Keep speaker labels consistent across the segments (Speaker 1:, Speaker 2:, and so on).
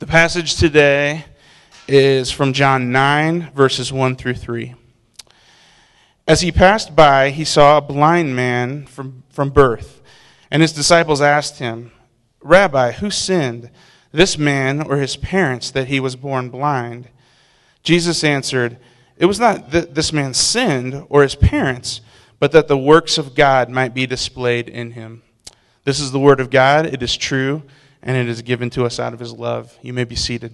Speaker 1: The passage today is from John 9, verses 1 through 3. As he passed by, he saw a blind man from birth, and his disciples asked him, "Rabbi, who sinned, this man or his parents, that he was born blind?" Jesus answered, "It was not that this man sinned or his parents, but that the works of God might be displayed in him." This is the word of God. It is true, and it is given to us out of his love. You may be seated.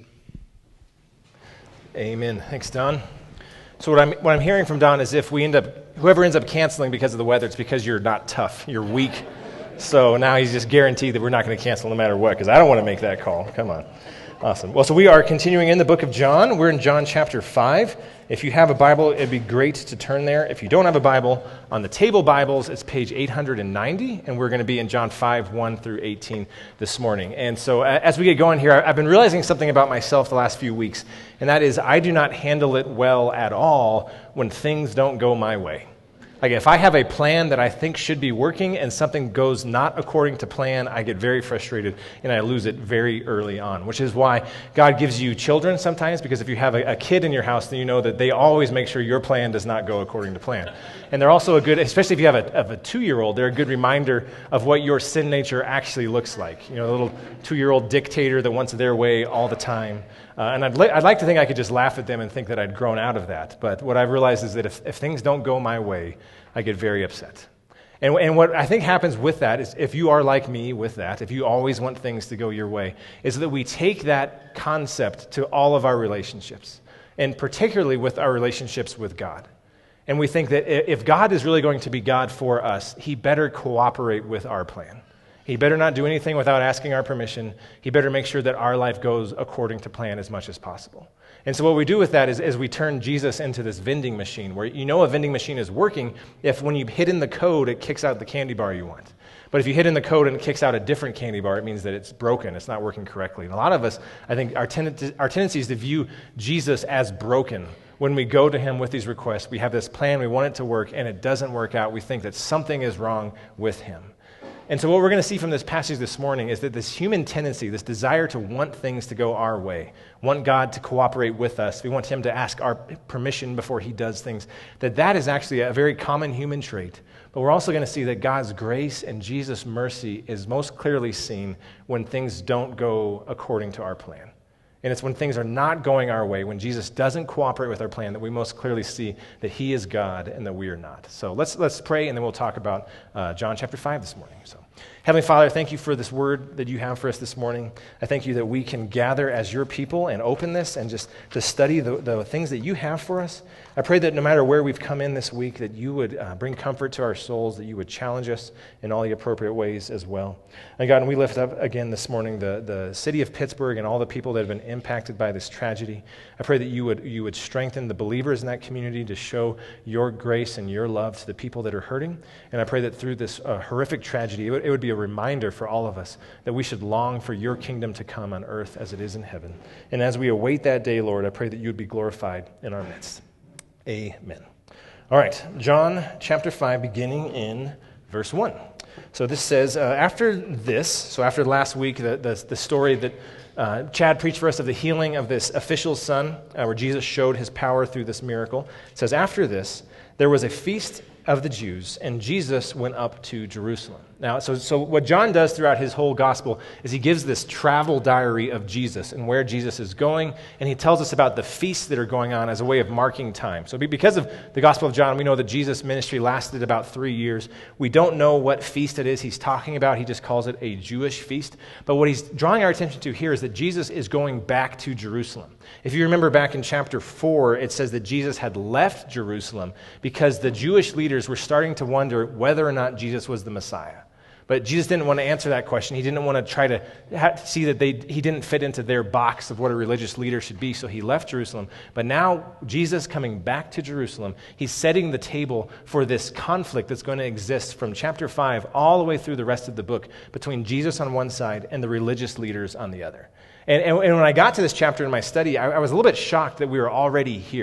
Speaker 2: Amen. Thanks, Don. So what I'm hearing from Don is whoever ends up canceling because of the weather, it's because you're not tough, you're weak. So now he's just guaranteed that we're not going to cancel no matter what, because I don't want to make that call. Come on. Awesome. Well, so we are continuing in the book of John. We're in John chapter 5. If you have a Bible, it'd be great to turn there. If you don't have a Bible, on the table Bibles, it's page 890, and we're going to be in John 5, 1 through 18 this morning. And so as we get going here, I've been realizing something about myself the last few weeks, and that is I do not handle it well at all when things don't go my way. Like if I have a plan that I think should be working and something goes not according to plan, I get very frustrated and I lose it very early on, which is why God gives you children sometimes, because if you have a kid in your house, then you know that they always make sure your plan does not go according to plan. And they're also a good, especially if you have a 2-year-old, they're a good reminder of what your sin nature actually looks like. You know, the little 2-year-old dictator that wants their way all the time. And I'd like to think I could just laugh at them and think that I'd grown out of that. But what I've realized is that if things don't go my way, I get very upset. And what I think happens with that is, if you are like me with that, if you always want things to go your way, is that we take that concept to all of our relationships, and particularly with our relationships with God. And we think that if God is really going to be God for us, he better cooperate with our plan. He better not do anything without asking our permission. He better make sure that our life goes according to plan as much as possible. And so what we do with that is we turn Jesus into this vending machine, where you know a vending machine is working if when you hit in the code, it kicks out the candy bar you want. But if you hit in the code and it kicks out a different candy bar, it means that it's broken, it's not working correctly. And a lot of us, I think our tendency is to view Jesus as broken. When we go to him with these requests, we have this plan, we want it to work, and it doesn't work out. We think that something is wrong with him. And so what we're going to see from this passage this morning is that this human tendency, this desire to want things to go our way, want God to cooperate with us, we want him to ask our permission before he does things, that is actually a very common human trait. But we're also going to see that God's grace and Jesus' mercy is most clearly seen when things don't go according to our plan. And it's when things are not going our way, when Jesus doesn't cooperate with our plan, that we most clearly see that he is God and that we are not. So let's pray, and then we'll talk about John chapter 5 this morning. So, Heavenly Father, thank you for this word that you have for us this morning. I thank you that we can gather as your people and open this and just to study the things that you have for us. I pray that no matter where we've come in this week, that you would bring comfort to our souls, that you would challenge us in all the appropriate ways as well. And God, we lift up again this morning the city of Pittsburgh and all the people that have been impacted by this tragedy. I pray that you would strengthen the believers in that community to show your grace and your love to the people that are hurting. And I pray that through this horrific tragedy, it would be a reminder for all of us that we should long for your kingdom to come on earth as it is in heaven. And as we await that day, Lord, I pray that you would be glorified in our midst. Amen. All right, John chapter 5, beginning in verse 1. So this says, after last week, the story that Chad preached for us of the healing of this official's son, where Jesus showed his power through this miracle, it says, after this, there was a feast of the Jews, and Jesus went up to Jerusalem. Now, so what John does throughout his whole gospel is he gives this travel diary of Jesus and where Jesus is going, and he tells us about the feasts that are going on as a way of marking time. So because of the Gospel of John, we know that Jesus' ministry lasted about 3 years. We don't know what feast it is he's talking about. He just calls it a Jewish feast. But what he's drawing our attention to here is that Jesus is going back to Jerusalem. If you remember back in chapter 4, it says that Jesus had left Jerusalem because the Jewish leaders were starting to wonder whether or not Jesus was the Messiah. But Jesus didn't want to answer that question. He didn't want to try to see that he didn't fit into their box of what a religious leader should be, so he left Jerusalem. But now, Jesus coming back to Jerusalem, he's setting the table for this conflict that's going to exist from chapter 5 all the way through the rest of the book between Jesus on one side and the religious leaders on the other. And when I got to this chapter in my study, I was a little bit shocked that we were already here.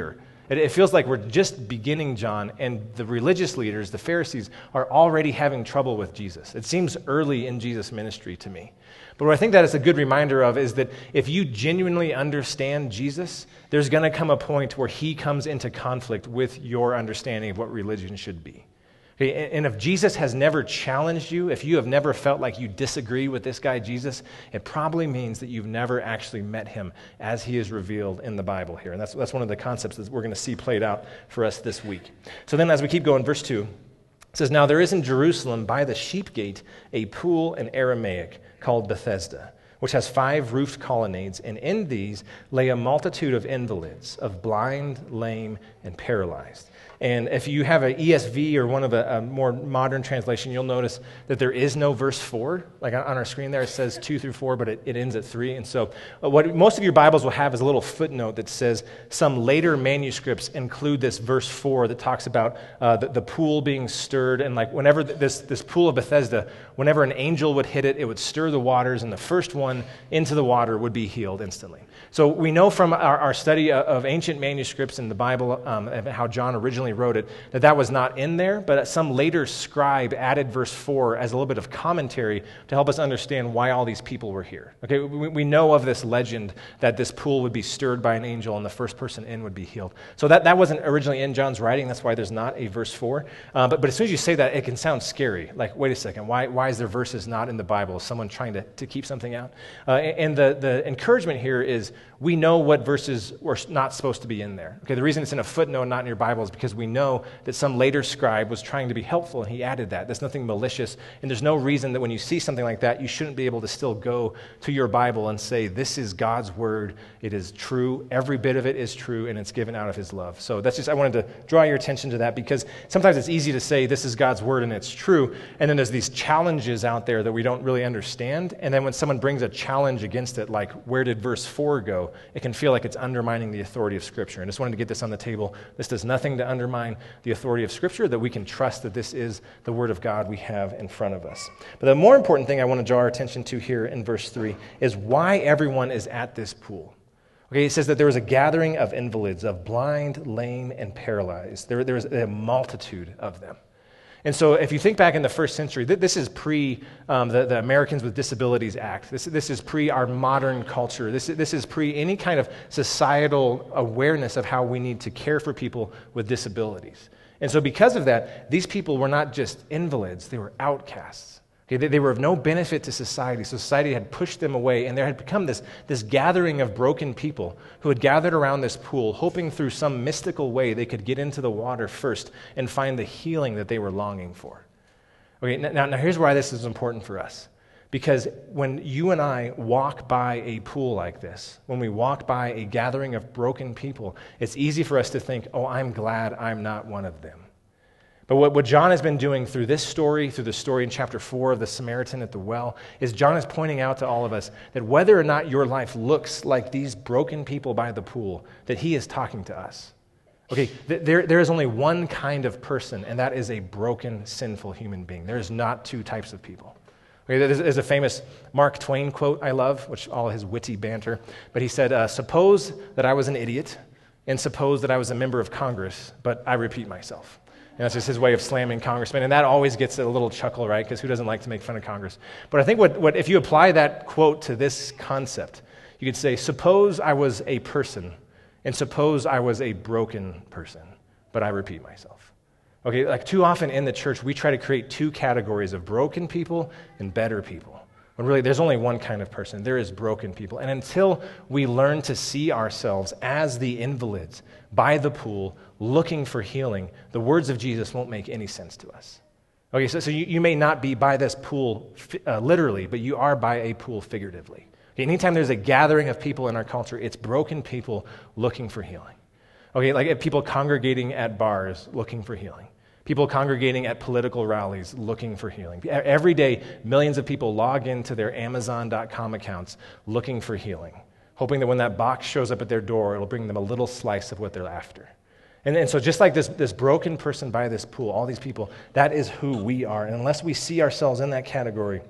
Speaker 2: It feels like we're just beginning John, and the religious leaders, the Pharisees, are already having trouble with Jesus. It seems early in Jesus' ministry to me. But what I think that is a good reminder of is that if you genuinely understand Jesus, there's going to come a point where he comes into conflict with your understanding of what religion should be. Okay, and if Jesus has never challenged you, if you have never felt like you disagree with this guy Jesus, it probably means that you've never actually met him as he is revealed in the Bible here. And that's one of the concepts that we're going to see played out for us this week. So then as we keep going, verse 2, it says, "Now there is in Jerusalem by the sheep gate a pool in Aramaic called Bethesda, which has 5 roofed colonnades, and in these lay a multitude of invalids, of blind, lame, and paralyzed." And if you have an ESV or one of a more modern translation, you'll notice that there is no verse 4. Like on our screen there, it says 2 through 4, but it ends at 3. And so what most of your Bibles will have is a little footnote that says some later manuscripts include this verse 4 that talks about the pool being stirred. And like whenever this pool of Bethesda, whenever an angel would hit it, it would stir the waters, and the first one into the water would be healed instantly. So we know from our study of ancient manuscripts in the Bible, and how John originally wrote it, that was not in there, but some later scribe added verse 4 as a little bit of commentary to help us understand why all these people were here. Okay, we know of this legend that this pool would be stirred by an angel and the first person in would be healed. So that wasn't originally in John's writing. That's why there's not a verse 4. But as soon as you say that, it can sound scary. Like, wait a second, why is there verses not in the Bible? Is someone trying to keep something out? And the encouragement here is we know what verses were not supposed to be in there. Okay, the reason it's in a footnote, not in your Bible, is because we know that some later scribe was trying to be helpful, and he added that. There's nothing malicious, and there's no reason that when you see something like that, you shouldn't be able to still go to your Bible and say, this is God's word, it is true, every bit of it is true, and it's given out of his love. So I wanted to draw your attention to that, because sometimes it's easy to say, this is God's word, and it's true, and then there's these challenges out there that we don't really understand, and then when someone brings a challenge against it, like, where did verse 4 go? It can feel like it's undermining the authority of Scripture. And I just wanted to get this on the table. This does nothing to undermine the authority of Scripture, that we can trust that this is the Word of God we have in front of us. But the more important thing I want to draw our attention to here in verse 3 is why everyone is at this pool. Okay, it says that there was a gathering of invalids, of blind, lame, and paralyzed. There was a multitude of them. And so if you think back in the first century, this is pre the Americans with Disabilities Act. This is pre our modern culture. This is pre any kind of societal awareness of how we need to care for people with disabilities. And so because of that, these people were not just invalids, they were outcasts. Okay, they were of no benefit to society. Society had pushed them away, and there had become this gathering of broken people who had gathered around this pool, hoping through some mystical way they could get into the water first and find the healing that they were longing for. Okay, now here's why this is important for us. Because when you and I walk by a pool like this, when we walk by a gathering of broken people, it's easy for us to think, oh, I'm glad I'm not one of them. But what John has been doing through this story, through the story in chapter 4 of the Samaritan at the well, is John is pointing out to all of us that whether or not your life looks like these broken people by the pool, that he is talking to us. Okay, there is only one kind of person, and that is a broken, sinful human being. There is not two types of people. Okay, there's a famous Mark Twain quote I love, which all his witty banter, but he said, suppose that I was an idiot, and suppose that I was a member of Congress, but I repeat myself. And that's just his way of slamming congressmen. And that always gets a little chuckle, right? Because who doesn't like to make fun of Congress? But I think what if you apply that quote to this concept, you could say, suppose I was a person, and suppose I was a broken person, but I repeat myself. Okay, like too often in the church, we try to create two categories of broken people and better people. When really there's only one kind of person. There is broken people. And until we learn to see ourselves as the invalids by the pool, looking for healing, the words of Jesus won't make any sense to us. Okay, so you may not be by this pool literally, but you are by a pool figuratively. Okay, anytime there's a gathering of people in our culture, it's broken people looking for healing. Okay, like people congregating at bars looking for healing. People congregating at political rallies looking for healing. Every day, millions of people log into their Amazon.com accounts looking for healing, hoping that when that box shows up at their door, it'll bring them a little slice of what they're after. And so just like this broken person by this pool, all these people, that is who we are. And unless we see ourselves in that category,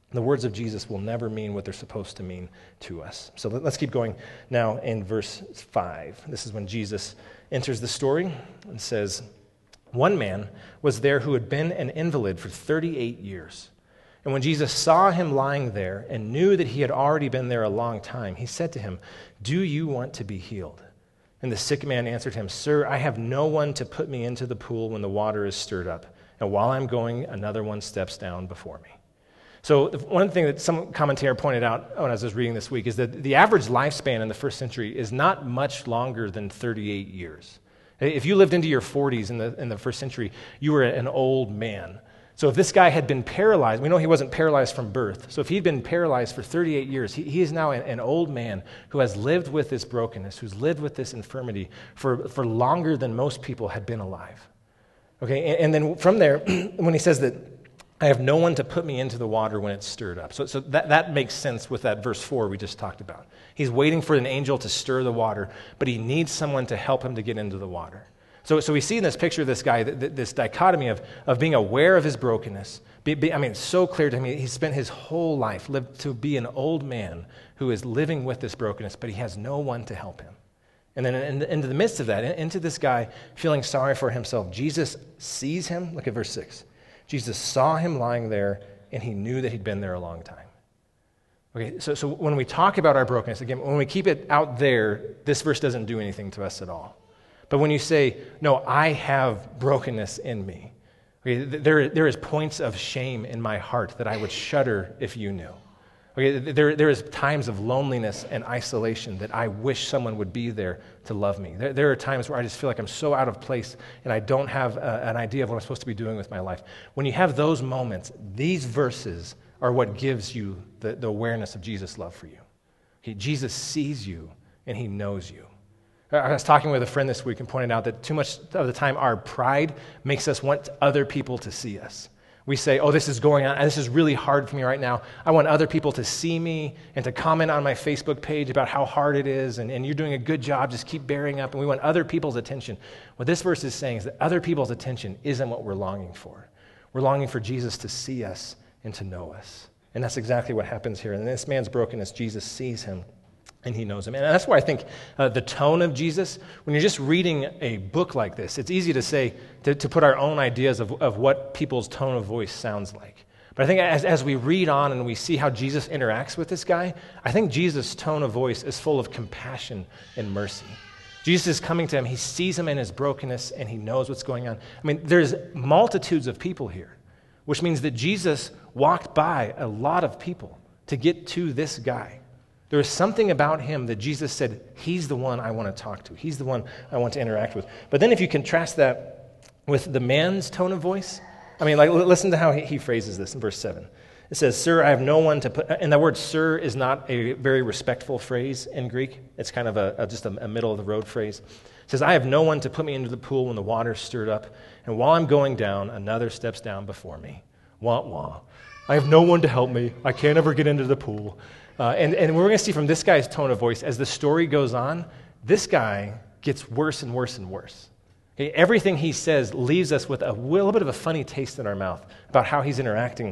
Speaker 2: The words of Jesus will never mean what they're supposed to mean to us. So let's keep going now in verse 5. This is when Jesus enters the story and says, "One man was there who had been an invalid for 38 years. And when Jesus saw him lying there and knew that he had already been there a long time, he said to him, 'Do you want to be healed?' And the sick man answered him, 'Sir, I have no one to put me into the pool when the water is stirred up. And while I'm going, another one steps down before me.'" So one thing that some commentator pointed out when I was reading this week is that the average lifespan in the first century is not much longer than 38 years. If you lived into your 40s in the first century, you were an old man. So if this guy had been paralyzed, we know he wasn't paralyzed from birth. So if he'd been paralyzed for 38 years, he is now an old man who has lived with this brokenness, who's lived with this infirmity for longer than most people had been alive. Okay, and then from there, when he says that, "I have no one to put me into the water when it's stirred up." So that makes sense with that verse 4 we just talked about. He's waiting for an angel to stir the water, but he needs someone to help him to get into the water. So we see in this picture of this guy, this dichotomy of being aware of his brokenness. It's so clear to him. He spent his whole life lived to be an old man who is living with this brokenness, but he has no one to help him. And then into the midst of that, into this guy feeling sorry for himself, Jesus sees him. Look at verse 6. Jesus saw him lying there, and he knew that he'd been there a long time. Okay, so when we talk about our brokenness, again, when we keep it out there, this verse doesn't do anything to us at all. But when you say, "No, I have brokenness in me," okay, there is points of shame in my heart that I would shudder if you knew. Okay, there is times of loneliness and isolation that I wish someone would be there to love me. There are times where I just feel like I'm so out of place and I don't have an idea of what I'm supposed to be doing with my life. When you have those moments, these verses are what gives you the awareness of Jesus' love for you. Jesus sees you and he knows you. I was talking with a friend this week and pointed out that too much of the time our pride makes us want other people to see us. We say, "Oh, this is going on. This is really hard for me right now. I want other people to see me and to comment on my Facebook page about how hard it is, and you're doing a good job. Just keep bearing up." And we want other people's attention. What this verse is saying is that other people's attention isn't what we're longing for. We're longing for Jesus to see us and to know us. And that's exactly what happens here. In this man's brokenness, Jesus sees him and he knows him. And that's why I think the tone of Jesus, when you're just reading a book like this, it's easy to say, to put our own ideas of what people's tone of voice sounds like. But I think as we read on and we see how Jesus interacts with this guy, I think Jesus' tone of voice is full of compassion and mercy. Jesus is coming to him, he sees him in his brokenness, and he knows what's going on. I mean, there's multitudes of people here, which means that Jesus walked by a lot of people to get to this guy. There is something about him that Jesus said, he's the one I want to talk to. He's the one I want to interact with. But then if you contrast that with the man's tone of voice, listen to how he phrases this in verse 7. It says, "Sir, I have no one to put," and that word "sir" is not a very respectful phrase in Greek. It's kind of just a middle-of-the-road phrase. It says, "I have no one to put me into the pool when the water's stirred up, and while I'm going down, another steps down before me. Wah, wah. I have no one to help me. I can't ever get into the pool." And we're going to see from this guy's tone of voice, as the story goes on, this guy gets worse and worse and worse. Okay, everything he says leaves us with a little bit of a funny taste in our mouth about how he's interacting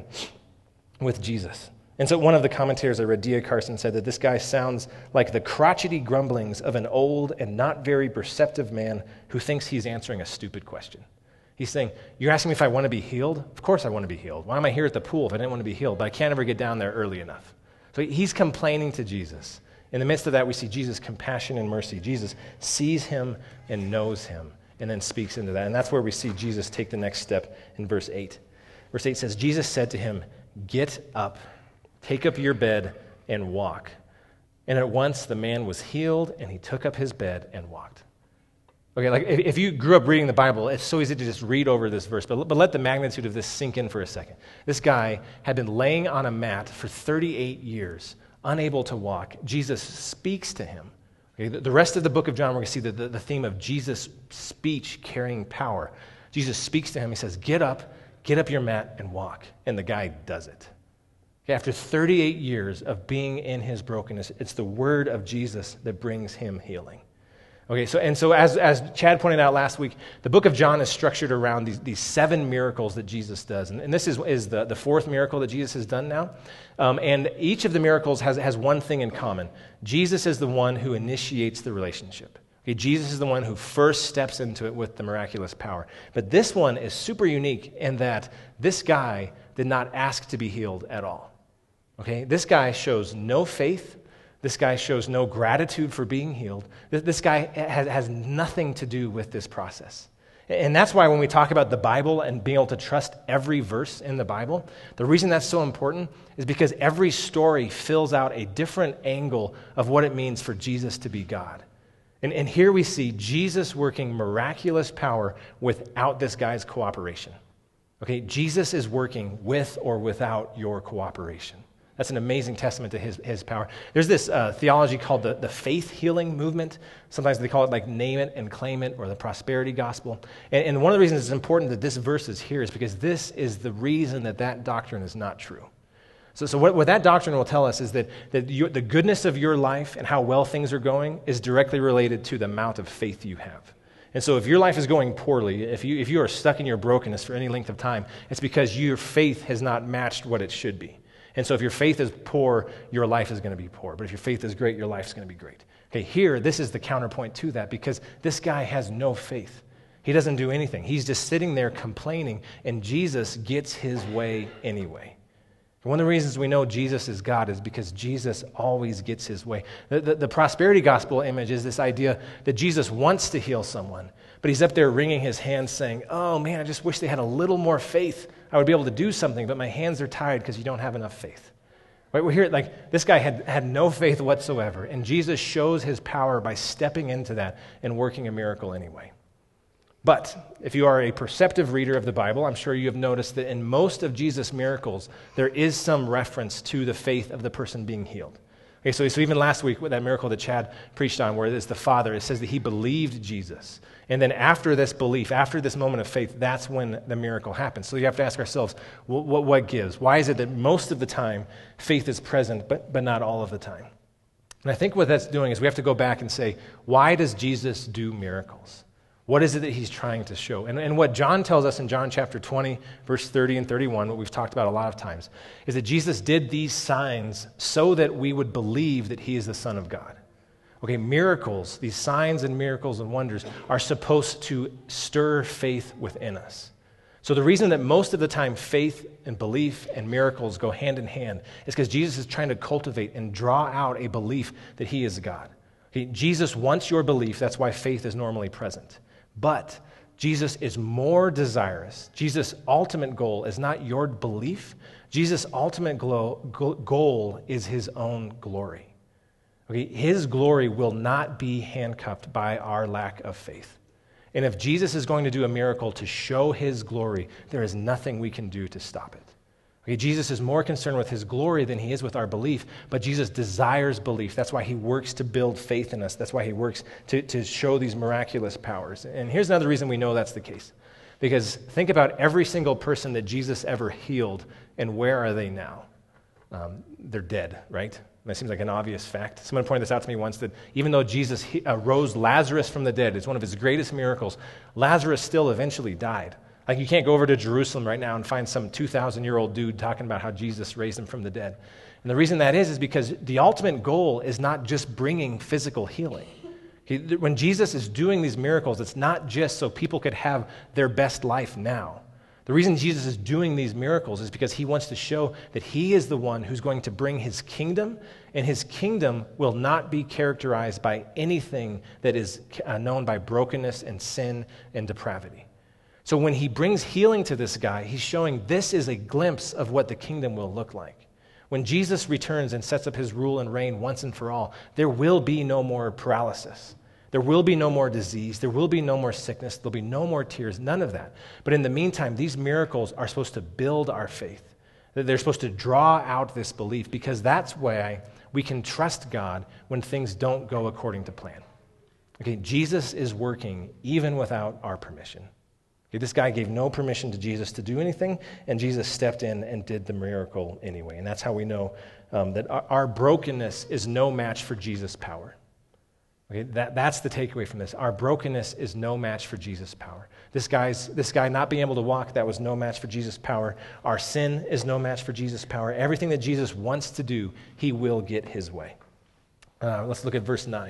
Speaker 2: with Jesus. And so one of the commentators I read, D.A. Carson, said that this guy sounds like the crotchety grumblings of an old and not very perceptive man who thinks he's answering a stupid question. He's saying, "You're asking me if I want to be healed? Of course I want to be healed. Why am I here at the pool if I didn't want to be healed? But I can't ever get down there early enough." So he's complaining to Jesus. In the midst of that, we see Jesus' compassion and mercy. Jesus sees him and knows him and then speaks into that. And that's where we see Jesus take the next step in verse 8. Verse 8 says, "Jesus said to him, 'Get up, take up your bed, and walk.' And at once the man was healed, and he took up his bed and walked." Okay, like if you grew up reading the Bible, it's so easy to just read over this verse, but let the magnitude of this sink in for a second. This guy had been laying on a mat for 38 years, unable to walk. Jesus speaks to him. Okay, the rest of the book of John, we're going to see the theme of Jesus' speech carrying power. Jesus speaks to him. He says, get up your mat, and walk. And the guy does it. Okay, after 38 years of being in his brokenness, it's the word of Jesus that brings him healing. Okay, so as Chad pointed out last week, the book of John is structured around these 7 miracles that Jesus does. And this is the 4th miracle that Jesus has done now. And each of the miracles has one thing in common. Jesus is the one who initiates the relationship. Okay, Jesus is the one who first steps into it with the miraculous power. But this one is super unique in that this guy did not ask to be healed at all. Okay, this guy shows no faith. This guy shows no gratitude for being healed. This guy has nothing to do with this process. And that's why when we talk about the Bible and being able to trust every verse in the Bible, the reason that's so important is because every story fills out a different angle of what it means for Jesus to be God. And here we see Jesus working miraculous power without this guy's cooperation. Okay, Jesus is working with or without your cooperation. That's an amazing testament to his power. There's this theology called the faith healing movement. Sometimes they call it like name it and claim it, or the prosperity gospel. And one of the reasons it's important that this verse is here is because this is the reason that doctrine is not true. So what that doctrine will tell us is that the goodness of your life and how well things are going is directly related to the amount of faith you have. And so if your life is going poorly, if you are stuck in your brokenness for any length of time, it's because your faith has not matched what it should be. And so if your faith is poor, your life is going to be poor. But if your faith is great, your life is going to be great. Okay, here, this is the counterpoint to that because this guy has no faith. He doesn't do anything. He's just sitting there complaining, and Jesus gets his way anyway. One of the reasons we know Jesus is God is because Jesus always gets his way. The prosperity gospel image is this idea that Jesus wants to heal someone, but he's up there wringing his hands saying, oh man, I just wish they had a little more faith. I would be able to do something, but my hands are tied because you don't have enough faith. Right? We're here, like this guy had no faith whatsoever, and Jesus shows his power by stepping into that and working a miracle anyway. But if you are a perceptive reader of the Bible, I'm sure you have noticed that in most of Jesus' miracles, there is some reference to the faith of the person being healed. Okay, so even last week with that miracle that Chad preached on, where it's the father, it says that he believed Jesus. And then after this belief, after this moment of faith, that's when the miracle happens. So you have to ask ourselves, what gives? Why is it that most of the time faith is present, but not all of the time? And I think what that's doing is we have to go back and say, why does Jesus do miracles? What is it that he's trying to show? And what John tells us in John chapter 20, verse 30 and 31, what we've talked about a lot of times, is that Jesus did these signs so that we would believe that he is the Son of God. Okay, miracles, these signs and miracles and wonders are supposed to stir faith within us. So the reason that most of the time faith and belief and miracles go hand in hand is because Jesus is trying to cultivate and draw out a belief that he is God. Okay, Jesus wants your belief, that's why faith is normally present. But Jesus is more desirous. Jesus' ultimate goal is not your belief. Jesus' ultimate goal is his own glory. Okay, his glory will not be handcuffed by our lack of faith. And if Jesus is going to do a miracle to show his glory, there is nothing we can do to stop it. Okay, Jesus is more concerned with his glory than he is with our belief, but Jesus desires belief. That's why he works to build faith in us. That's why he works to show these miraculous powers. And here's another reason we know that's the case. Because think about every single person that Jesus ever healed, and where are they now? They're dead, right? That seems like an obvious fact. Someone pointed this out to me once, that even though Jesus rose Lazarus from the dead, it's one of his greatest miracles, Lazarus still eventually died. Like you can't go over to Jerusalem right now and find some 2,000-year-old dude talking about how Jesus raised him from the dead. And the reason that is because the ultimate goal is not just bringing physical healing. When Jesus is doing these miracles, it's not just so people could have their best life now. The reason Jesus is doing these miracles is because he wants to show that he is the one who's going to bring his kingdom, and his kingdom will not be characterized by anything that is known by brokenness and sin and depravity. So when he brings healing to this guy, he's showing this is a glimpse of what the kingdom will look like. When Jesus returns and sets up his rule and reign once and for all, there will be no more paralysis. There will be no more disease. There will be no more sickness. There'll be no more tears, none of that. But in the meantime, these miracles are supposed to build our faith. They're supposed to draw out this belief because that's why we can trust God when things don't go according to plan. Okay, Jesus is working even without our permission. Okay, this guy gave no permission to Jesus to do anything, and Jesus stepped in and did the miracle anyway. And that's how we know that our brokenness is no match for Jesus' power. Okay, that's the takeaway from this. Our brokenness is no match for Jesus' power. This guy not being able to walk, that was no match for Jesus' power. Our sin is no match for Jesus' power. Everything that Jesus wants to do, he will get his way. Let's look at verse 9,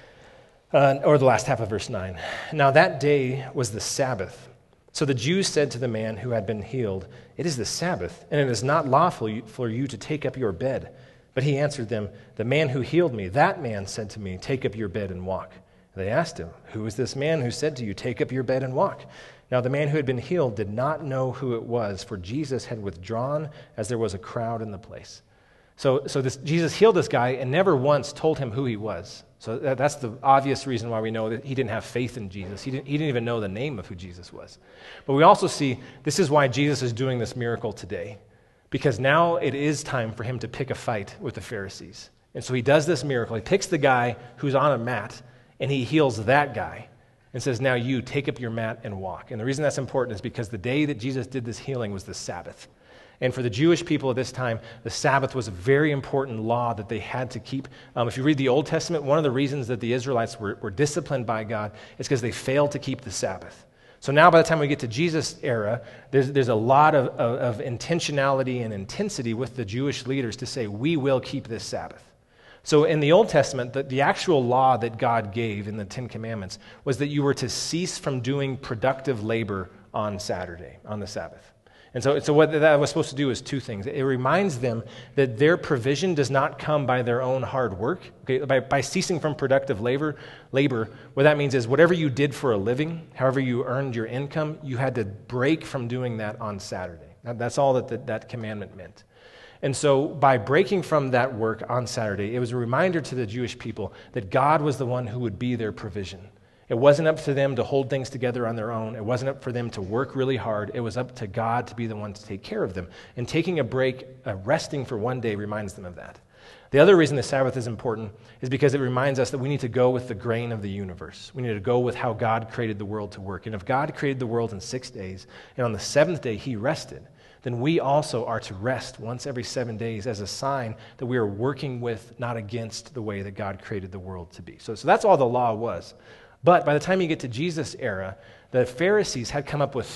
Speaker 2: or the last half of verse 9. Now that day was the Sabbath. So the Jews said to the man who had been healed, "It is the Sabbath, and it is not lawful for you to take up your bed." But he answered them, "The man who healed me, that man said to me, 'Take up your bed and walk.'" They asked him, "Who is this man who said to you, 'Take up your bed and walk'?" Now the man who had been healed did not know who it was, for Jesus had withdrawn as there was a crowd in the place. So Jesus healed this guy and never once told him who he was. So that's the obvious reason why we know that he didn't have faith in Jesus. He didn't even know the name of who Jesus was. But we also see this is why Jesus is doing this miracle today. Because now it is time for him to pick a fight with the Pharisees. And so he does this miracle. He picks the guy who's on a mat, and he heals that guy and says, "Now you take up your mat and walk." And the reason that's important is because the day that Jesus did this healing was the Sabbath. And for the Jewish people at this time, the Sabbath was a very important law that they had to keep. If you read the Old Testament, one of the reasons that the Israelites were disciplined by God is because they failed to keep the Sabbath. So now by the time we get to Jesus' era, there's a lot of intentionality and intensity with the Jewish leaders to say, we will keep this Sabbath. So in the Old Testament, the actual law that God gave in the Ten Commandments was that you were to cease from doing productive labor on Saturday, on the Sabbath. And so what that was supposed to do is two things. It reminds them that their provision does not come by their own hard work. Okay? By ceasing from productive labor, what that means is whatever you did for a living, however you earned your income, you had to break from doing that on Saturday. That's all that commandment meant. And so by breaking from that work on Saturday, it was a reminder to the Jewish people that God was the one who would be their provision. It wasn't up to them to hold things together on their own. It wasn't up for them to work really hard. It was up to God to be the one to take care of them. And taking a break, resting for one day reminds them of that. The other reason the Sabbath is important is because it reminds us that we need to go with the grain of the universe. We need to go with how God created the world to work. And if God created the world in 6 days, and on the seventh day he rested, then we also are to rest once every 7 days as a sign that we are working with, not against, the way that God created the world to be. So that's all the law was. But by the time you get to Jesus' era, the Pharisees had come up with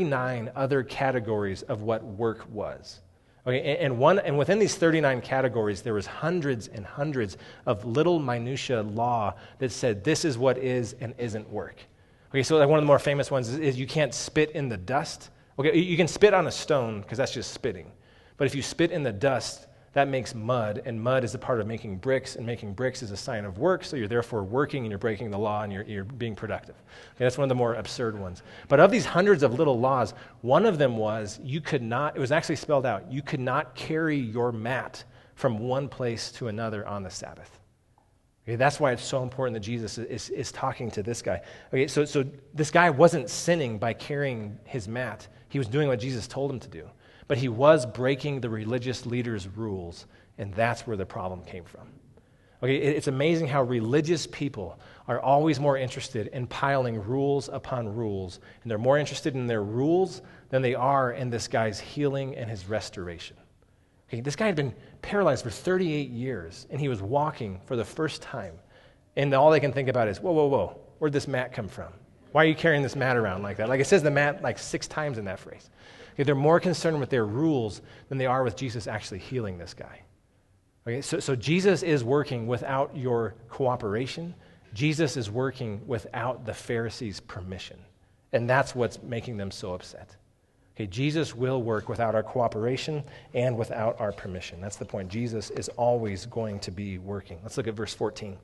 Speaker 2: 39 other categories of what work was. Okay, and within these 39 categories, there was hundreds and hundreds of little minutia law that said this is what is and isn't work. Okay, so one of the more famous ones is you can't spit in the dust. Okay, you can spit on a stone because that's just spitting. But if you spit in the dust, that makes mud, and mud is a part of making bricks, and making bricks is a sign of work, so you're therefore working and you're breaking the law and you're being productive. Okay, that's one of the more absurd ones. But of these hundreds of little laws, one of them was it was actually spelled out, you could not carry your mat from one place to another on the Sabbath. Okay, that's why it's so important that Jesus is talking to this guy. Okay, so this guy wasn't sinning by carrying his mat. He was doing what Jesus told him to do. But he was breaking the religious leaders' rules, and that's where the problem came from. Okay, it's amazing how religious people are always more interested in piling rules upon rules, and they're more interested in their rules than they are in this guy's healing and his restoration. Okay, this guy had been paralyzed for 38 years, and he was walking for the first time, and all they can think about is, whoa, where'd this mat come from? Why are you carrying this mat around like that? Like it says the mat like 6 times in that phrase. Okay, they're more concerned with their rules than they are with Jesus actually healing this guy. Okay, so Jesus is working without your cooperation. Jesus is working without the Pharisees' permission. And that's what's making them so upset. Okay, Jesus will work without our cooperation and without our permission. That's the point. Jesus is always going to be working. Let's look at verse 14.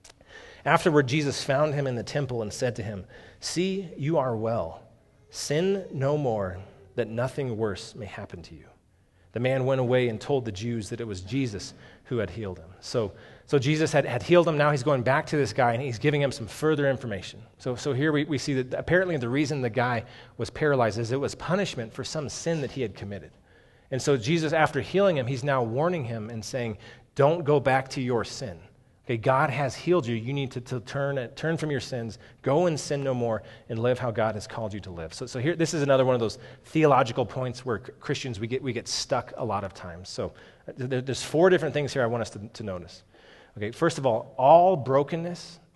Speaker 2: Afterward, Jesus found him in the temple and said to him, "See, you are well. Sin no more, that nothing worse may happen to you." The man went away and told the Jews that it was Jesus who had healed him. So Jesus had healed him. Now he's going back to this guy, and he's giving him some further information. So here we see that apparently the reason the guy was paralyzed is it was punishment for some sin that he had committed. And so Jesus, after healing him, he's now warning him and saying, don't go back to your sin. Okay, God has healed you. You need to turn from your sins, go and sin no more, and live how God has called you to live. So here, this is another one of those theological points where Christians, we get stuck a lot of times. So there's 4 different things here I want us to notice. Okay, first of all brokenness,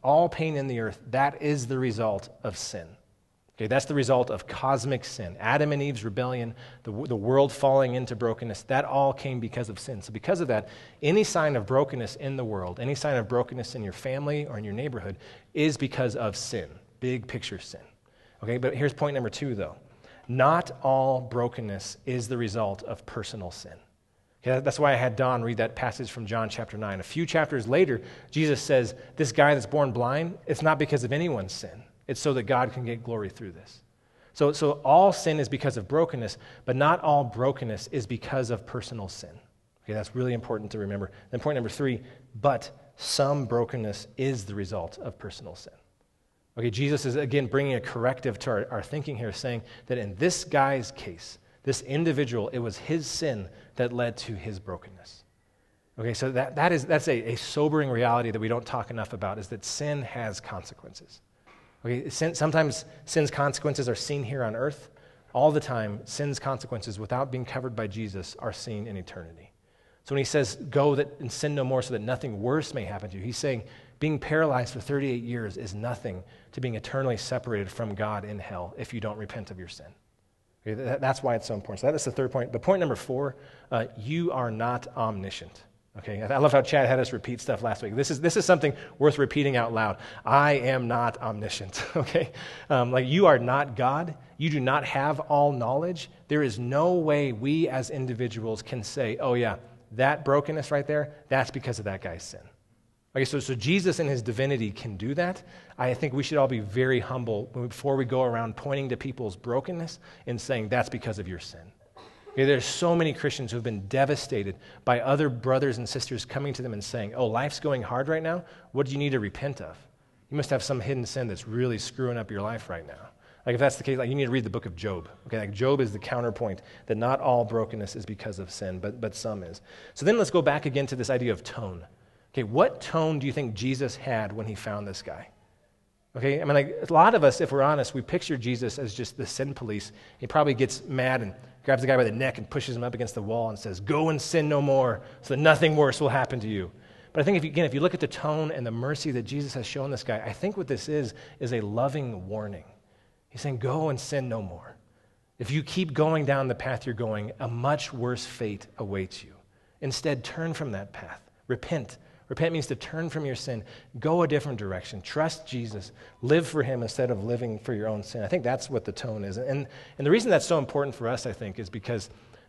Speaker 2: all pain in the earth, that is the result of sin. Okay, that's the result of cosmic sin. Adam and Eve's rebellion, the world falling into brokenness, that all came because of sin. So because of that, any sign of brokenness in the world, any sign of brokenness in your family or in your neighborhood is because of sin, big picture sin. Okay, but here's point number 2, though. Not all brokenness is the result of personal sin. Okay, that's why I had Don read that passage from John chapter 9. A few chapters later, Jesus says, this guy that's born blind, it's not because of anyone's sin. It's so that God can get glory through this. So all sin is because of brokenness, but not all brokenness is because of personal sin. Okay, that's really important to remember. Then point number 3, but some brokenness is the result of personal sin. Okay, Jesus is again bringing a corrective to our thinking here, saying that in this guy's case, this individual, it was his sin that led to his brokenness. Okay, so that's a sobering reality that we don't talk enough about, is that sin has consequences. Okay, sometimes sin's consequences are seen here on earth. All the time, sin's consequences, without being covered by Jesus, are seen in eternity. So when he says, go and sin no more so that nothing worse may happen to you, he's saying being paralyzed for 38 years is nothing to being eternally separated from God in hell if you don't repent of your sin. Okay, that's why it's so important. So that's the third point. But point number 4, you are not omniscient. Okay, I love how Chad had us repeat stuff last week. This is something worth repeating out loud. I am not omniscient, okay? Like you are not God. You do not have all knowledge. There is no way we as individuals can say, oh yeah, that brokenness right there, that's because of that guy's sin. Okay, so Jesus in his divinity can do that. I think we should all be very humble before we go around pointing to people's brokenness and saying that's because of your sin. Okay, there's so many Christians who have been devastated by other brothers and sisters coming to them and saying, oh, life's going hard right now. What do you need to repent of? You must have some hidden sin that's really screwing up your life right now. Like if that's the case, like you need to read the book of Job. Okay, like Job is the counterpoint that not all brokenness is because of sin, but some is. So then let's go back again to this idea of tone. Okay, what tone do you think Jesus had when he found this guy? Okay, I mean, like a lot of us, if we're honest, we picture Jesus as just the sin police. He probably gets mad and grabs the guy by the neck and pushes him up against the wall and says, go and sin no more so that nothing worse will happen to you. But I think, if you look at the tone and the mercy that Jesus has shown this guy, I think what this is a loving warning. He's saying, go and sin no more. If you keep going down the path you're going, a much worse fate awaits you. Instead, turn from that path. Repent. Repent means to turn from your sin, go a different direction, trust Jesus, live for him instead of living for your own sin. I think that's what the tone is. And the reason that's so important for us, I think, is because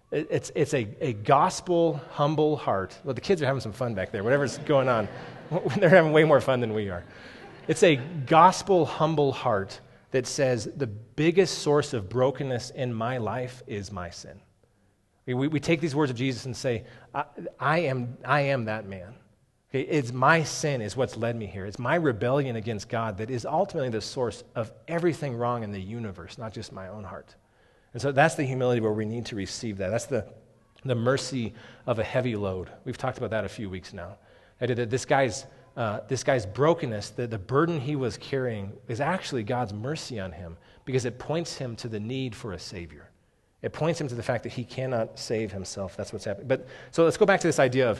Speaker 2: it's a gospel, humble heart. Well, the kids are having some fun back there, whatever's going on. They're having way more fun than we are. It's a gospel, humble heart that says the biggest source of brokenness in my life is my sin. We take these words of Jesus and say, I am that man. Okay, it's my sin is what's led me here. It's my rebellion against God that is ultimately the source of everything wrong in the universe, not just my own heart. And so that's the humility where we need to receive that. That's the mercy of a heavy load. We've talked about that a few weeks now. This guy's brokenness, the burden he was carrying, is actually God's mercy on him because it points him to the need for a Savior. It points him to the fact that he cannot save himself. That's what's happening. But so let's go back to this idea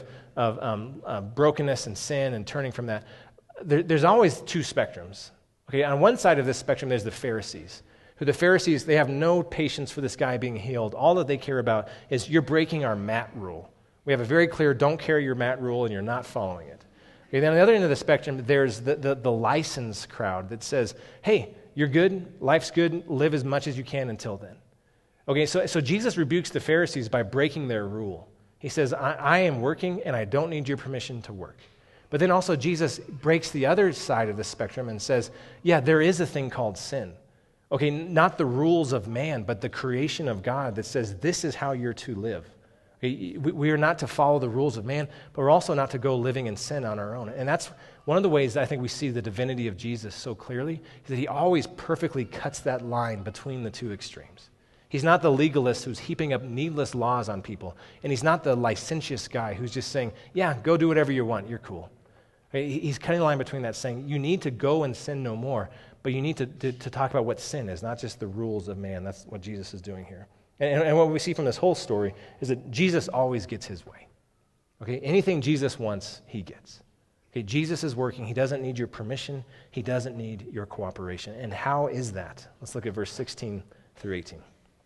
Speaker 2: of brokenness and sin and turning from that. There's always two spectrums. Okay, on one side of this spectrum, there's the Pharisees. The Pharisees, they have no patience for this guy being healed. All that they care about is you're breaking our mat rule. We have a very clear don't carry your mat rule and you're not following it. Okay, then on the other end of the spectrum, there's the license crowd that says, hey, you're good, life's good, live as much as you can until then. Okay, so Jesus rebukes the Pharisees by breaking their rule. He says, I am working and I don't need your permission to work. But then also Jesus breaks the other side of the spectrum and says, yeah, there is a thing called sin. Okay, not the rules of man, but the creation of God that says this is how you're to live. Okay, we are not to follow the rules of man, but we're also not to go living in sin on our own. And that's one of the ways that I think we see the divinity of Jesus so clearly, is that he always perfectly cuts that line between the two extremes. He's not the legalist who's heaping up needless laws on people. And he's not the licentious guy who's just saying, yeah, go do whatever you want, you're cool. He's cutting the line between that, saying you need to go and sin no more, but you need to talk about what sin is, not just the rules of man. That's what Jesus is doing here. And what we see from this whole story is that Jesus always gets his way. Okay, anything Jesus wants, he gets. Okay, Jesus is working. He doesn't need your permission. He doesn't need your cooperation. And how is that? Let's look at verse 16 through 18.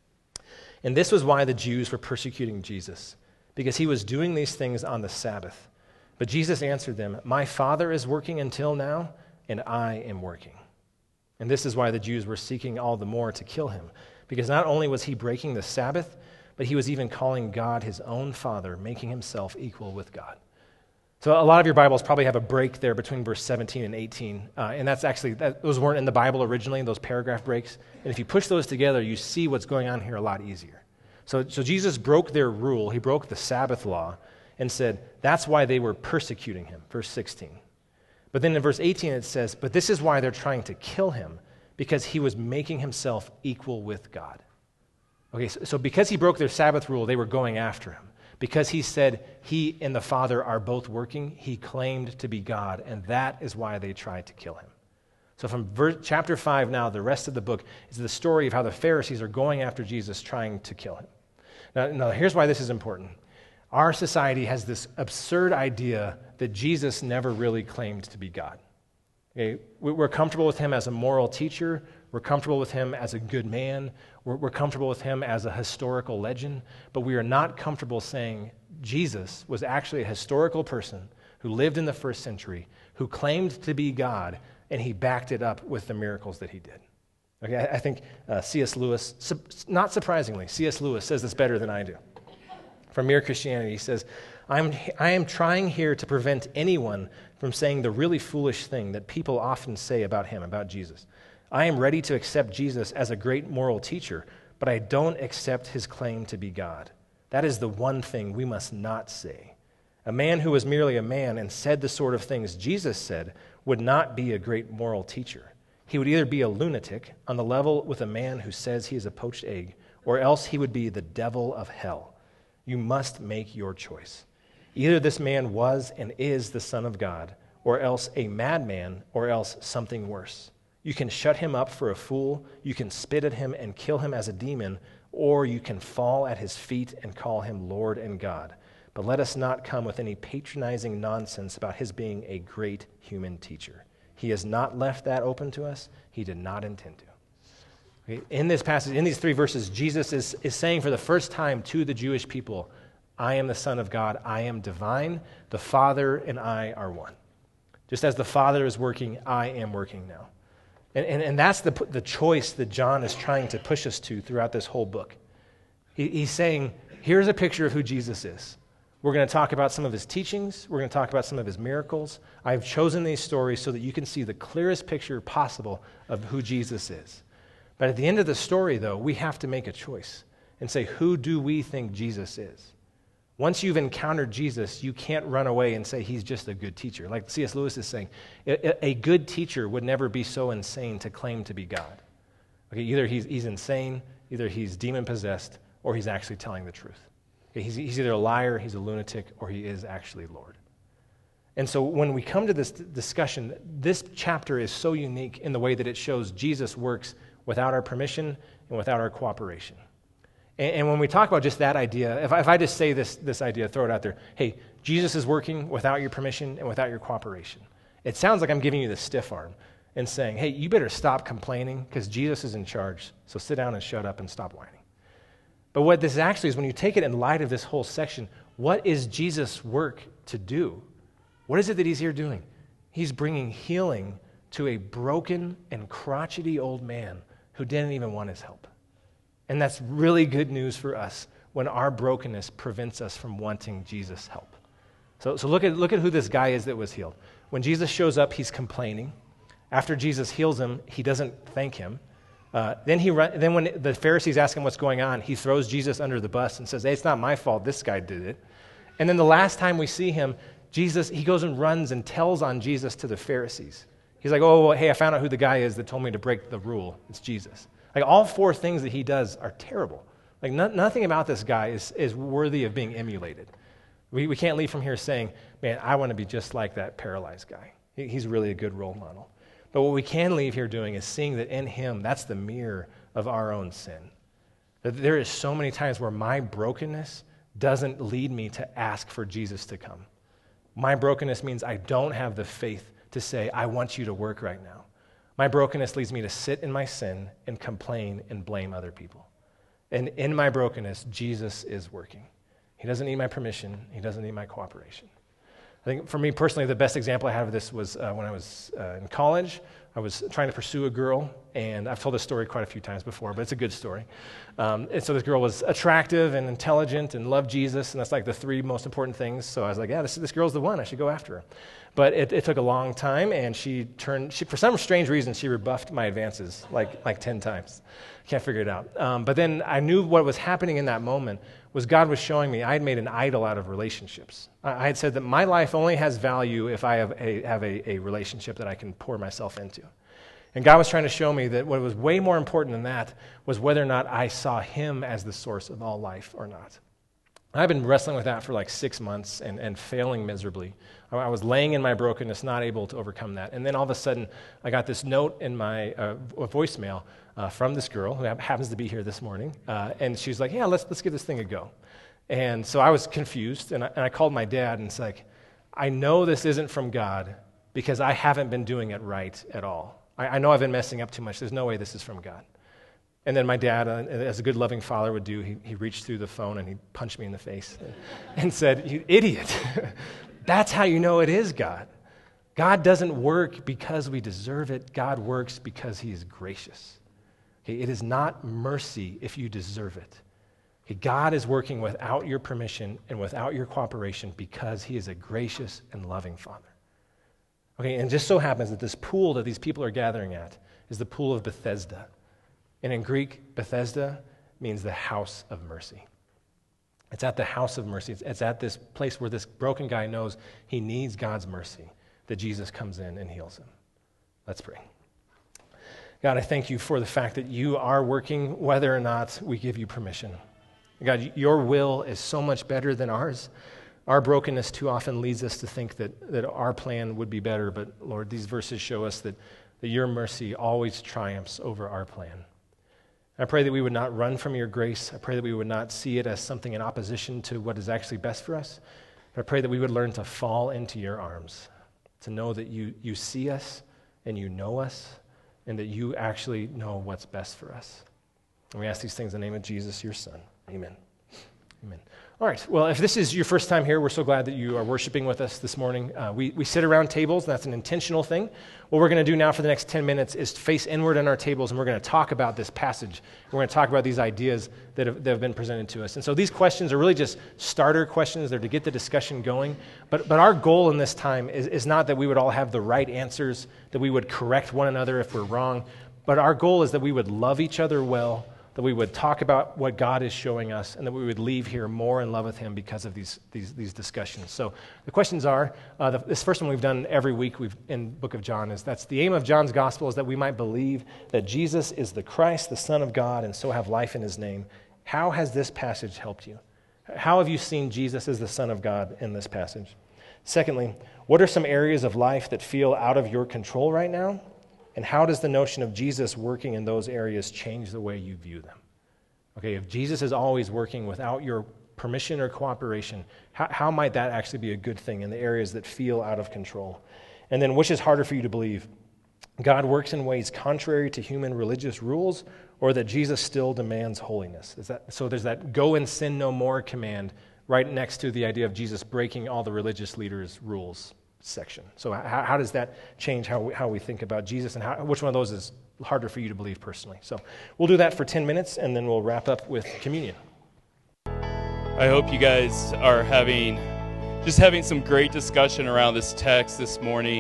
Speaker 2: And this was why the Jews were persecuting Jesus, because he was doing these things on the Sabbath. But Jesus answered them, "My Father is working until now, and I am working." And this is why the Jews were seeking all the more to kill him, because not only was he breaking the Sabbath, but he was even calling God his own Father, making himself equal with God. So a lot of your Bibles probably have a break there between verse 17 and 18, and that's actually, those weren't in the Bible originally, those paragraph breaks. And if you push those together, you see what's going on here a lot easier. So Jesus broke their rule. He broke the Sabbath law and said that's why they were persecuting him, verse 16. But then in verse 18 it says, but this is why they're trying to kill him, because he was making himself equal with God. Okay, so because he broke their Sabbath rule, they were going after him. Because he said he and the Father are both working, he claimed to be God, and that is why they tried to kill him. So from chapter 5 now, the rest of the book is the story of how the Pharisees are going after Jesus, trying to kill him. Now here's why this is important. Our society has this absurd idea that Jesus never really claimed to be God. Okay? We're comfortable with him as a moral teacher. We're comfortable with him as a good man. We're comfortable with him as a historical legend. But we are not comfortable saying Jesus was actually a historical person who lived in the first century, who claimed to be God, and he backed it up with the miracles that he did. Okay, I think C.S. Lewis, not surprisingly, C.S. Lewis says this better than I do. From Mere Christianity, he says, I am trying here to prevent anyone from saying the really foolish thing that people often say about him, about Jesus. I am ready to accept Jesus as a great moral teacher, but I don't accept his claim to be God. That is the one thing we must not say. A man who was merely a man and said the sort of things Jesus said would not be a great moral teacher. He would either be a lunatic on the level with a man who says he is a poached egg, or else he would be the devil of hell. You must make your choice. Either this man was and is the Son of God, or else a madman, or else something worse. You can shut him up for a fool, you can spit at him and kill him as a demon, or you can fall at his feet and call him Lord and God. But let us not come with any patronizing nonsense about his being a great human teacher. He has not left that open to us. He did not intend to. Okay? In this passage, in these 3 verses, Jesus is saying for the first time to the Jewish people, I am the Son of God. I am divine. The Father and I are one. Just as the Father is working, I am working now. And that's the choice that John is trying to push us to throughout this whole book. He's saying, here's a picture of who Jesus is. We're going to talk about some of his teachings. We're going to talk about some of his miracles. I've chosen these stories so that you can see the clearest picture possible of who Jesus is. But at the end of the story, though, we have to make a choice and say, who do we think Jesus is? Once you've encountered Jesus, you can't run away and say he's just a good teacher. Like C.S. Lewis is saying, a good teacher would never be so insane to claim to be God. Okay, either he's insane, either he's demon-possessed, or he's actually telling the truth. Okay, he's either a liar, he's a lunatic, or he is actually Lord. And so when we come to this discussion, this chapter is so unique in the way that it shows Jesus works without our permission and without our cooperation. And when we talk about just that idea, if I just say this idea, throw it out there, hey, Jesus is working without your permission and without your cooperation. It sounds like I'm giving you the stiff arm and saying, hey, you better stop complaining because Jesus is in charge, so sit down and shut up and stop whining. But what this actually is, when you take it in light of this whole section, what is Jesus' work to do? What is it that he's here doing? He's bringing healing to a broken and crotchety old man who didn't even want his help. And that's really good news for us when our brokenness prevents us from wanting Jesus' help. So look at who this guy is that was healed. When Jesus shows up, he's complaining. After Jesus heals him, he doesn't thank him. Then when the Pharisees ask him what's going on, he throws Jesus under the bus and says, hey, it's not my fault, this guy did it. And then the last time we see him, he goes and runs and tells on Jesus to the Pharisees. He's like, oh, well, hey, I found out who the guy is that told me to break the rule. It's Jesus. Like all 4 things that he does are terrible. Like nothing about this guy is worthy of being emulated. We can't leave from here saying, man, I want to be just like that paralyzed guy. He's really a good role model. But what we can leave here doing is seeing that in him, that's the mirror of our own sin. That there is so many times where my brokenness doesn't lead me to ask for Jesus to come. My brokenness means I don't have the faith to say, I want you to work right now. My brokenness leads me to sit in my sin and complain and blame other people. And in my brokenness, Jesus is working. He doesn't need my permission. He doesn't need my cooperation. I think for me personally, the best example I have of this was when I was in college. I was trying to pursue a girl, and I've told this story quite a few times before, but it's a good story. And so this girl was attractive and intelligent and loved Jesus, and that's like the three most important things. So I was like, yeah, this girl's the one. I should go after her. But it took a long time, and she for some strange reason, she rebuffed my advances like 10 times. Can't figure it out. But then I knew what was happening in that moment was God was showing me I had made an idol out of relationships. I had said that my life only has value if I have a relationship that I can pour myself into. And God was trying to show me that what was way more important than that was whether or not I saw him as the source of all life or not. I've been wrestling with that for like 6 months and failing miserably. I was laying in my brokenness, not able to overcome that. And then all of a sudden, I got this note in my voicemail from this girl who happens to be here this morning. And she's like, yeah, let's give this thing a go. And so I was confused, and I called my dad, and it's like, I know this isn't from God because I haven't been doing it right at all. I know I've been messing up too much. There's no way this is from God. And then my dad, as a good loving father would do, he reached through the phone and he punched me in the face and said, you idiot, that's how you know it is God. God doesn't work because we deserve it. God works because he is gracious. Okay, it is not mercy if you deserve it. Okay, God is working without your permission and without your cooperation because he is a gracious and loving Father. Okay, and it just so happens that this pool that these people are gathering at is the pool of Bethesda. And in Greek, Bethesda means the house of mercy. It's at the house of mercy. It's at this place where this broken guy knows he needs God's mercy, that Jesus comes in and heals him. Let's pray. God, I thank you for the fact that you are working whether or not we give you permission. God, your will is so much better than ours. Our brokenness too often leads us to think that our plan would be better, but Lord, these verses show us that your mercy always triumphs over our plan. I pray that we would not run from your grace. I pray that we would not see it as something in opposition to what is actually best for us. I pray that we would learn to fall into your arms, to know that you see us and you know us, and that you actually know what's best for us. And we ask these things in the name of Jesus, your Son. Amen. Amen. All right, well, if this is your first time here, we're so glad that you are worshiping with us this morning. We sit around tables, and that's an intentional thing. What we're going to do now for the next 10 minutes is face inward on our tables, and we're going to talk about this passage. We're going to talk about these ideas that have been presented to us. And so these questions are really just starter questions. They're to get the discussion going. But our goal in this time is not that we would all have the right answers, that we would correct one another if we're wrong, but our goal is that we would love each other well, that we would talk about what God is showing us, and that we would leave here more in love with him because of these discussions. So the questions are, this first one we've done every week in the book of John, that's the aim of John's gospel is that we might believe that Jesus is the Christ, the Son of God, and so have life in his name. How has this passage helped you? How have you seen Jesus as the Son of God in this passage? Secondly, what are some areas of life that feel out of your control right now? And how does the notion of Jesus working in those areas change the way you view them? Okay, if Jesus is always working without your permission or cooperation, how might that actually be a good thing in the areas that feel out of control? And then which is harder for you to believe? God works in ways contrary to human religious rules, or that Jesus still demands holiness? So there's that go and sin no more command right next to the idea of Jesus breaking all the religious leaders' rules section. So how does that change how we think about Jesus, and which one of those is harder for you to believe personally? So we'll do that for 10 minutes, and then we'll wrap up with communion.
Speaker 3: I hope you guys are having some great discussion around this text this morning.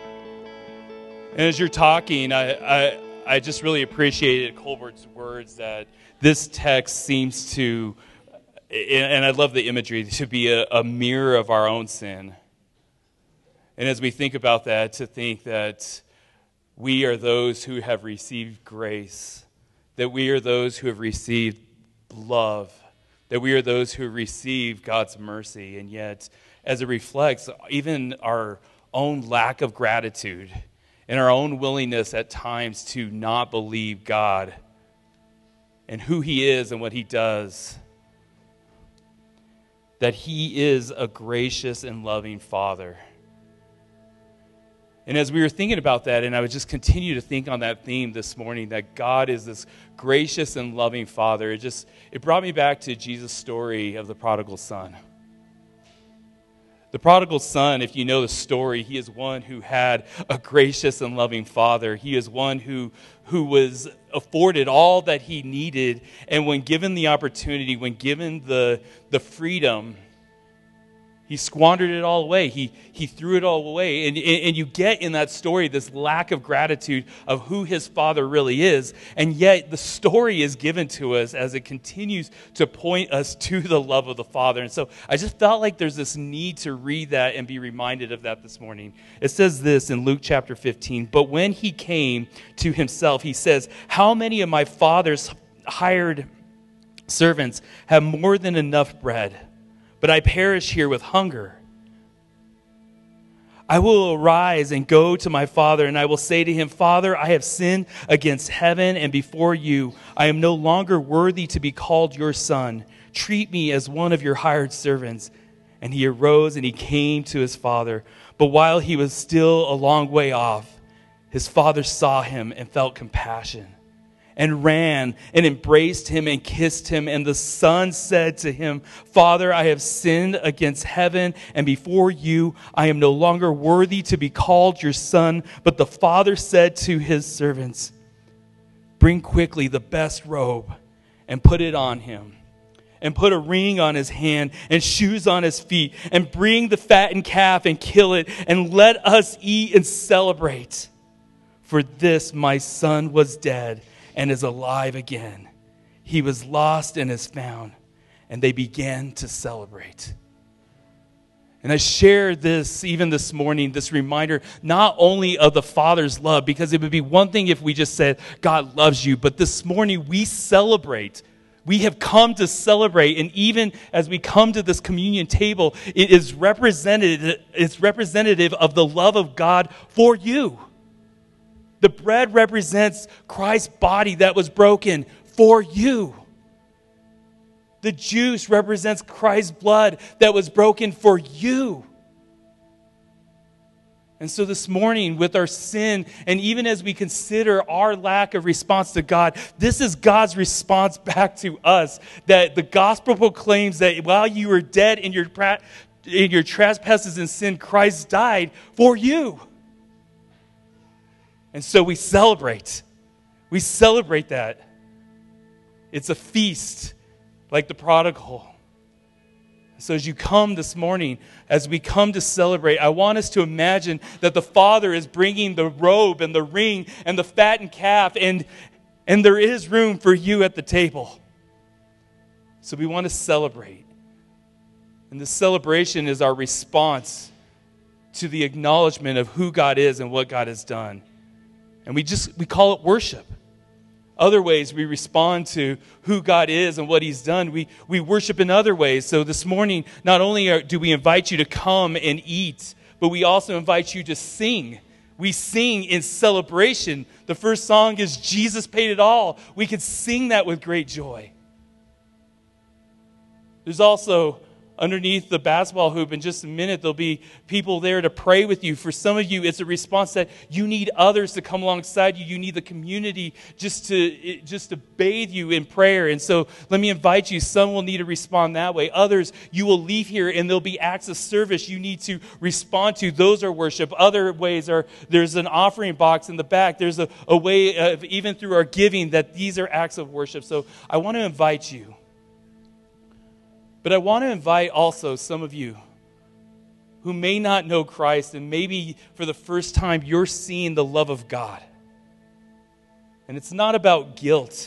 Speaker 3: And as you're talking, I just really appreciated Colbert's words that this text seems to, and I love the imagery, to be a mirror of our own sin. And as we think about that, to think that we are those who have received grace, that we are those who have received love, that we are those who receive God's mercy, and yet, as it reflects, even our own lack of gratitude and our own willingness at times to not believe God and who he is and what he does, that he is a gracious and loving Father. And as we were thinking about that, and I would just continue to think on that theme this morning, that God is this gracious and loving Father, it brought me back to Jesus' story of the prodigal son. The prodigal son, if you know the story, he is one who had a gracious and loving father. He is one who was afforded all that he needed, and when given the opportunity, when given the freedom, he squandered it all away. He threw it all away. And you get in that story this lack of gratitude of who his father really is. And yet the story is given to us as it continues to point us to the love of the Father. And so I just felt like there's this need to read that and be reminded of that this morning. It says this in Luke chapter 15, "But when he came to himself, he says, 'How many of my father's hired servants have more than enough bread? But I perish here with hunger. I will arise and go to my father, and I will say to him, Father, I have sinned against heaven and before you. I am no longer worthy to be called your son. Treat me as one of your hired servants.' And he arose and he came to his father. But while he was still a long way off, his father saw him and felt compassion, and ran and embraced him and kissed him. And the son said to him, Father, I have sinned against heaven and before you. I am no longer worthy to be called your son. But the father said to his servants, Bring quickly the best robe and put it on him, and put a ring on his hand and shoes on his feet, and bring the fattened calf and kill it, and let us eat and celebrate. For this my son was dead and is alive again. He was lost and is found.' And they began to celebrate." And I share this even this morning, this reminder, not only of the Father's love, because it would be one thing if we just said, God loves you, but this morning we celebrate. We have come to celebrate, and even as we come to this communion table, it's representative of the love of God for you. The bread represents Christ's body that was broken for you. The juice represents Christ's blood that was broken for you. And so this morning, with our sin, and even as we consider our lack of response to God, this is God's response back to us. That the gospel proclaims that while you were dead in your trespasses and sin, Christ died for you. And so we celebrate. We celebrate that. It's a feast like the prodigal. So as you come this morning, as we come to celebrate, I want us to imagine that the Father is bringing the robe and the ring and the fattened calf, and there is room for you at the table. So we want to celebrate. And this celebration is our response to the acknowledgement of who God is and what God has done. And we call it worship. Other ways we respond to who God is and what He's done. We worship in other ways. So this morning, not only do we invite you to come and eat, but we also invite you to sing. We sing in celebration. The first song is Jesus Paid It All. We can sing that with great joy. There's also, underneath the basketball hoop, in just a minute, there'll be people there to pray with you. For some of you, it's a response that you need others to come alongside you. You need the community just to bathe you in prayer. And so let me invite you. Some will need to respond that way. Others, you will leave here and there'll be acts of service you need to respond to. Those are worship. Other ways are, there's an offering box in the back. There's a way of, even through our giving, that these are acts of worship. So I want to invite you. But I want to invite also some of you who may not know Christ, and maybe for the first time you're seeing the love of God. And it's not about guilt.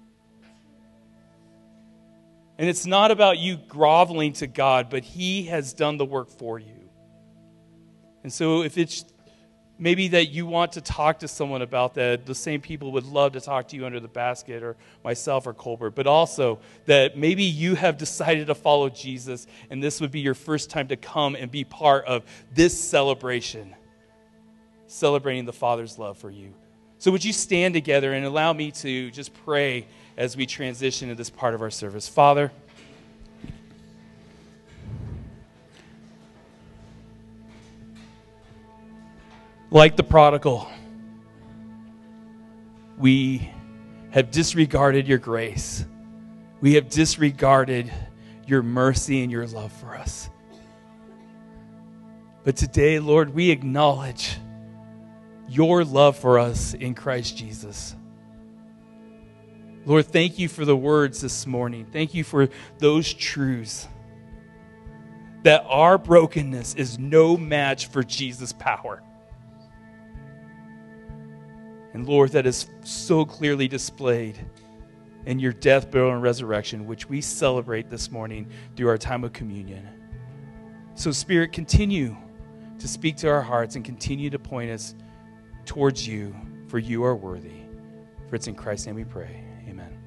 Speaker 3: And it's not about you groveling to God, but He has done the work for you. And so if it's maybe that you want to talk to someone about that, the same people would love to talk to you under the basket, or myself or Colbert. But also that maybe you have decided to follow Jesus, and this would be your first time to come and be part of this celebration, celebrating the Father's love for you. So would you stand together and allow me to just pray as we transition to this part of our service. Father, Like the prodigal, we have disregarded your grace. We have disregarded your mercy and your love for us. But today, Lord, we acknowledge your love for us in Christ Jesus. Lord, thank you for the words this morning. Thank you for those truths. That our brokenness is no match for Jesus' power. And Lord, that is so clearly displayed in your death, burial, and resurrection, which we celebrate this morning through our time of communion. So Spirit, continue to speak to our hearts and continue to point us towards you, for you are worthy. For it's in Christ's name we pray. Amen.